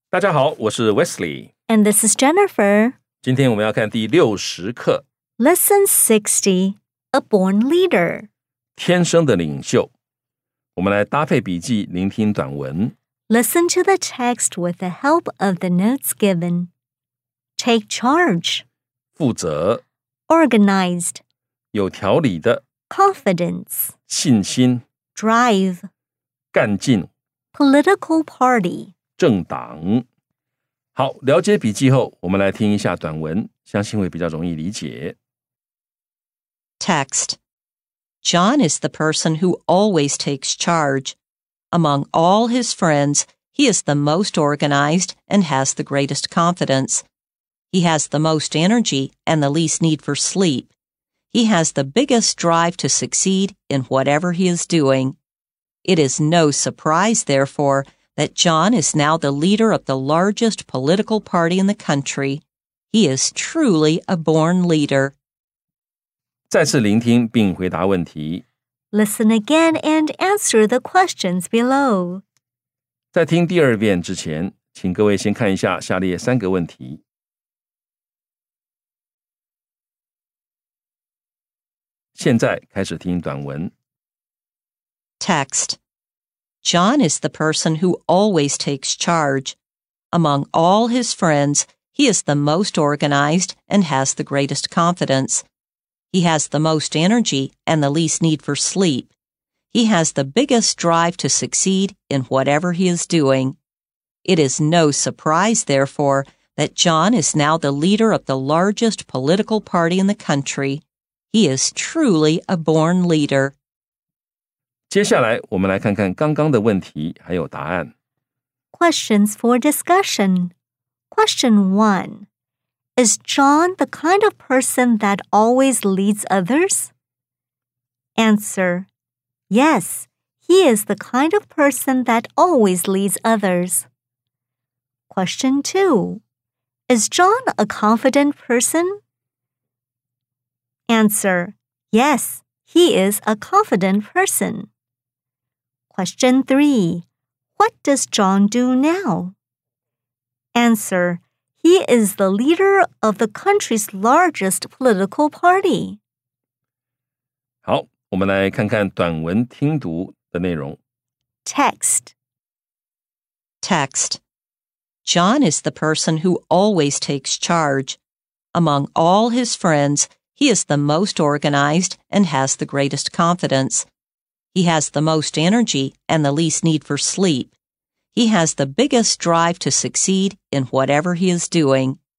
大家好，我是 Wesley， And this is Jennifer. 今天我们要看第60课 Lesson 60, A Born Leader. 天生的领袖。我们来搭配笔记，聆听短文。 Listen to the text with the help of the notes given. Take charge. 负责， Organized. 有条理的， Confidence. 信心， Drive. 干劲， Political party. 政党。好，了解笔记后，我们来听一下短文，相信会比较容易理解。 Text. John is the person who always takes charge. Among all his friends, he is the most organized and has the greatest confidence. He has the most energy and the least need for sleep. He has the biggest drive to succeed in whatever he is doing. It is no surprise, therefore, that John is now the leader of the largest political party in the country. He is truly a born leader. 再次聆听并回答问题。 Listen again and answer the questions below. 在听第二遍之前，请各位先看一下下列3个问题。现在开始听短文。 Text. John is the person who always takes charge. Among all his friends, he is the most organized and has the greatest confidence. He has the most energy and the least need for sleep. He has the biggest drive to succeed in whatever he is doing. It is no surprise, therefore, that John is now the leader of the largest political party in the country. He is truly a born leader. 接下来我们来看看刚刚的问题还有答案。 Questions for discussion. Question 1. Is John the kind of person that always leads others? Answer. Yes, he is the kind of person that always leads others. Question 2. Is John a confident person? Answer. Yes, he is a confident person. Question 3. What does John do now? Answer. He is the leader of the country's largest political party. 好，我们来看看短文听读的内容。 Text. Text. John is the person who always takes charge. Among all his friends, he is the most organized and has the greatest confidence. He has the most energy and the least need for sleep. He has the biggest drive to succeed in whatever he is doing.